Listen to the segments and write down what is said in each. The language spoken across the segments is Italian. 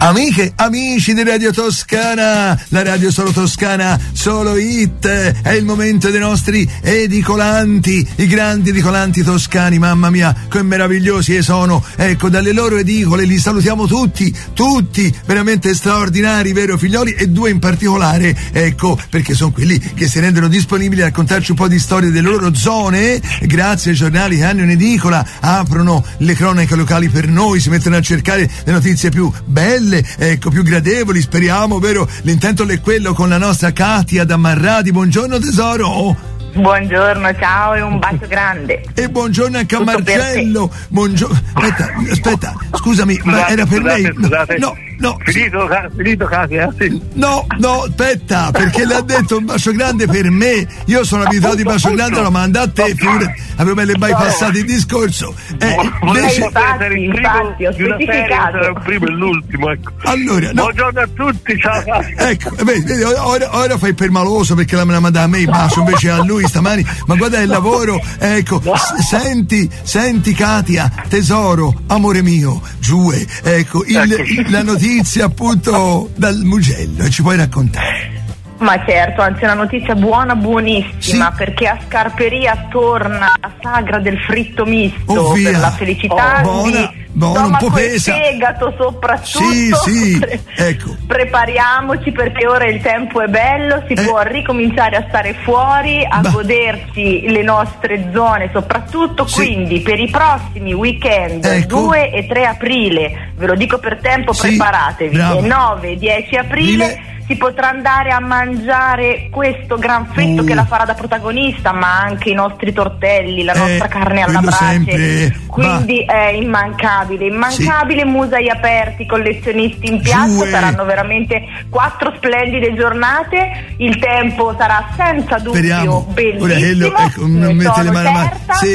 Amiche, amici di Radio Toscana, la radio solo toscana, solo hit, è il momento dei nostri edicolanti, i grandi edicolanti toscani, mamma mia, che meravigliosi sono, ecco, dalle loro edicole li salutiamo tutti, veramente straordinari, vero figlioli, e due in particolare, ecco, perché sono quelli che si rendono disponibili a raccontarci un po' di storie delle loro zone, grazie ai giornali che hanno in edicola, aprono le cronache locali per noi, si mettono a cercare le notizie più belle, ecco, più gradevoli, speriamo, vero? L'intento è quello con la nostra Katia da Marradi. Buongiorno tesoro. Buongiorno, ciao e un bacio grande. E buongiorno anche a Marcello. Buongiorno. Aspetta, scusami, ma era per lei? Scusate. No. Finito Katia? Sì. No, aspetta, perché le ha detto un bacio grande per me. Io sono abituato di bacio grande, lo manda a te, figurati, avevo le bypassate il discorso. Invece infatti, ho specificato. Il primo e l'ultimo, ecco. Allora, no. Buongiorno a tutti, ciao Katia. Ecco, vedi, ora fai per maloso perché la manda a me il bacio invece a lui stamani, ma guarda il lavoro, ecco, senti Katia, tesoro, amore mio, giù, ecco, la notizia appunto dal Mugello, e ci puoi raccontare? Ma certo, anzi è una notizia buonissima, sì. Perché a Scarperia torna la sagra del fritto misto, via. Per la felicità buona, stomaco un po' e pesa. fegato soprattutto. Sì, ecco. Prepariamoci perché ora il tempo è bello, si può ricominciare a stare fuori, a godersi le nostre zone soprattutto, quindi per i prossimi weekend, ecco. 2 e 3 aprile, ve lo dico per tempo, preparatevi, brava. E 9 e 10 aprile si potrà andare a mangiare questo gran fritto che la farà da protagonista, ma anche i nostri tortelli, la nostra carne alla brace, quindi è immancabile, musei aperti, collezionisti in piazza, saranno veramente 4 splendide giornate, il tempo sarà senza dubbio bellissimo, non mette le mani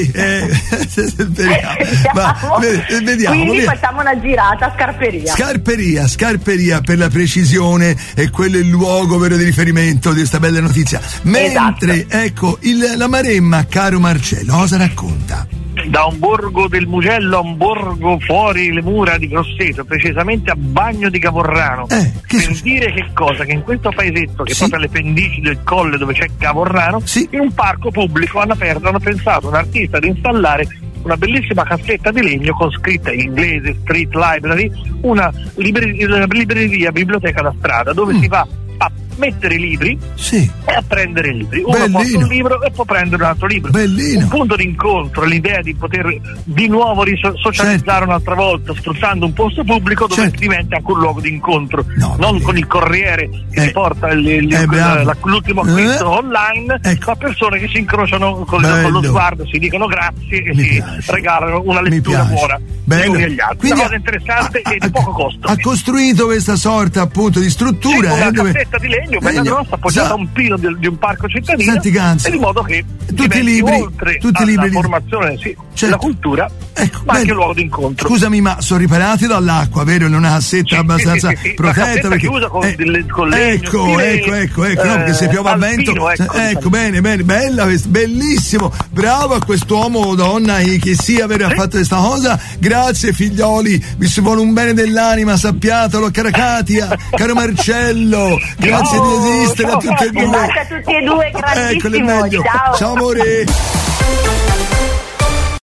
vediamo. Quindi facciamo una girata a Scarperia per la precisione, e quello è il luogo vero di riferimento di questa bella notizia. Mentre ecco la Maremma, caro Marcello, cosa racconta? Da un borgo del Mugello a un borgo fuori le mura di Grosseto, precisamente a Bagno di Cavorrano, per dire che cosa? Che in questo paesetto, che è proprio alle pendici del colle dove c'è Cavorrano, in un parco pubblico hanno pensato un artista di installare una bellissima cassetta di legno con scritta in inglese Street Library, una libreria, biblioteca da strada, dove si va a mettere i libri e a prendere i libri. Uno porta un libro e può prendere un altro libro. Bellino. Un punto d'incontro, l'idea di poter di nuovo socializzare un'altra volta, sfruttando un posto pubblico dove diventa anche un luogo di incontro, non con il corriere che ti porta l'ultimo acquisto online, ma persone che si incrociano con lo sguardo, si dicono grazie e si regalano una lettura buona gli uni agli altri. Quindi una cosa interessante e di poco costo. Ha costruito questa sorta appunto di struttura, una cassetta di legno bella grossa appoggiata a un pino di un parco cittadino, e di modo che tutti i libri, oltre alla formazione la cultura, ma anche luogo di incontro. Scusami, ma sono riparati dall'acqua, vero? In una cassetta abbastanza protetta, perché chiusa con legno, ecco, no, perché se piove a vento, bene, bella, bellissimo, bravo a quest'uomo o donna che sia, vero, ha fatto questa cosa. Grazie figlioli, vi si vuole un bene dell'anima, sappiatelo, cara Katia, caro Marcello, grazie di esistere a tutti e due. Grazie a tutti e due, grandissimo, ciao amore.